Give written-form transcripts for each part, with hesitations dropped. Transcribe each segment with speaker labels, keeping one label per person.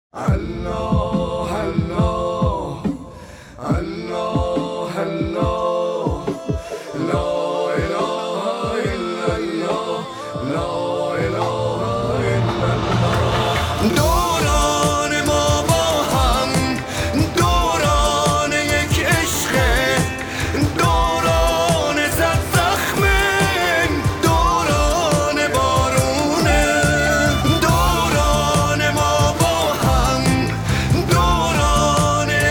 Speaker 1: الله الله الله الله لا اله الا الله لا اله الا الله. دوران ما با هم دوران یک عشقه، دوران صد زخمه، دوران بارونه. دوران ما با هم دوران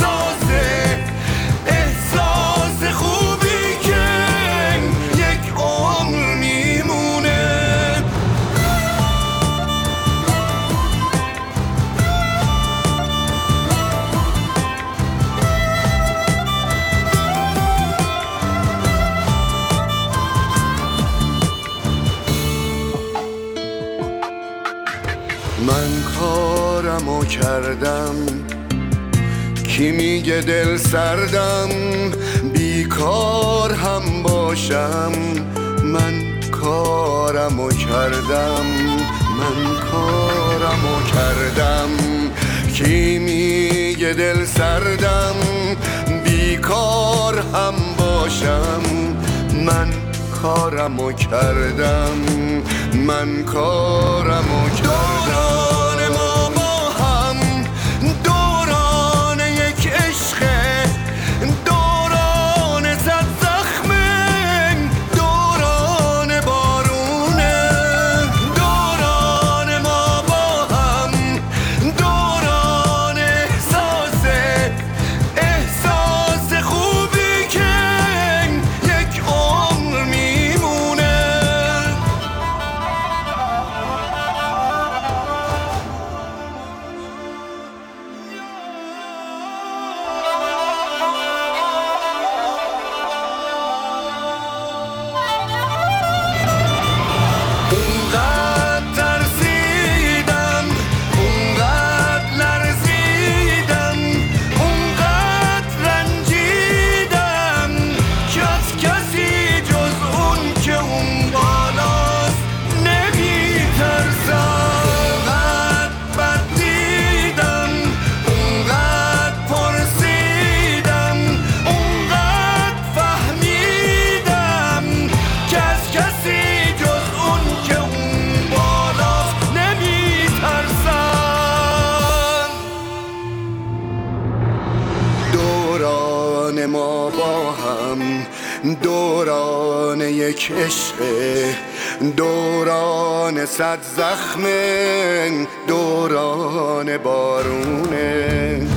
Speaker 1: احساس خوبی که یک عمر میمونه. من کارمو کردم، کی میگه دل سردم بیکار هم باشم. من کارمو کردم، من کارمو کردم، کی میگه دل سردم بیکار هم باشم. من کارمو کردم، من کارمو کردم. دوران ما با هم دوران یک عشقه، دوران صد زخمه، دوران بارونه. دوران ما با هم دوران احساس خوبی که یک عمر میمونه. اونقدر ترسیدم، اونقدر لرزیدم، اونقدر رنجیدم که از کسی جز اون که اون بالاست نمیترسم. اونقدر بد دیدم، اونقدر پرسیدم، اونقدر فهمیدم که از کسی جز اون که اون بالاست نمیترسم. دوران ما با هم دوران یک عشقه، دوران صد زخمه، دوران بارونه.